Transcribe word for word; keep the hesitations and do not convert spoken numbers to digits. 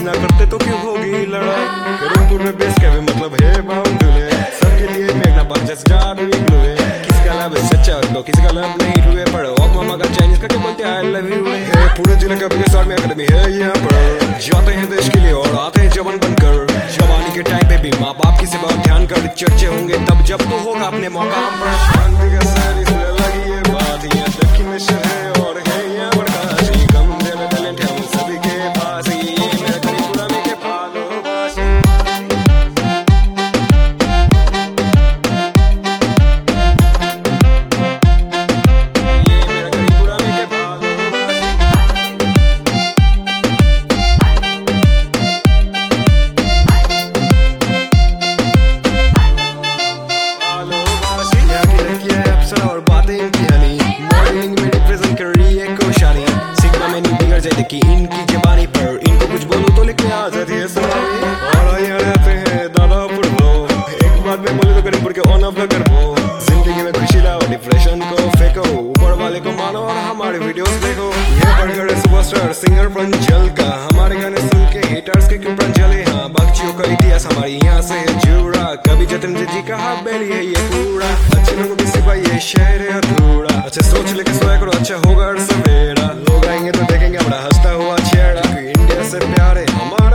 ना करते तो क्यों होगी लड़ाई। करीमपुर में बेस कैफे मतलब है बाउंडुले, सबके लिए मेघना बाग जस्ट जादू इग्लू है। किसका लब है सच्चा और तो किसका लब नहीं हुए, पढ़ो ऑफ मामा का चाइनीज का क्या बोलते हैं आई लव यू है। पूरे जिले का बिगेस्ट आर्मी एकेडमी है यहाँ पर, जाते हैं देश के लिए और आते हैं जवान बनकर। जवानी के टाइम पे भी माँ बाप की सेवा ध्यान कर, चर्चे होंगे तब जब तो होगा अपने मौका पर। शांति का शहर इसलिए लगी ये बात, यहाँ दक्षिण में शहर और है यहाँ बड़काशी, कम दे में टैलेंट है हम सभी के पास, ये मेरा करीमपुरा में के पालो बाशी। और बातें इनकी हनी, मॉडलिंग में रिप्रेजेंट कर रही है कोशानी। सिग्मा में नहीं बिगड़ जाए कि इनकी जबानी पर, इनको कुछ बोलो तो लेके आ जाती है सुनामी। और यहाँ रहते हैं दादापुर लोग, एक बात में बोले तो करीमपुर के ऑन ऑफ कर वो। जिंदगी में खुशी लाओ डिप्रेशन को फेंको, ऊपर वाले को मानो और हमारे वीडियोस देखो। ये बढ़कर सुपरस्टार सिंगर प्रंजल का, हमारे गाने सुन के हिटर्स के क्यों प्रंजल। हाँ बख्शियों का इतिहास हमारी यहाँ से है जुड़ा, कभी जतिन जी का हवेली है ये पूरा। अच्छे लोगों की सिपाही ये शहर है अधूरा, अच्छा सोच लेके सोया करो अच्छा होगा सवेरा। लोग आएंगे तो देखेंगे बड़ा हंसता हुआ चेहरा, इंडिया से प्यार है हमारा।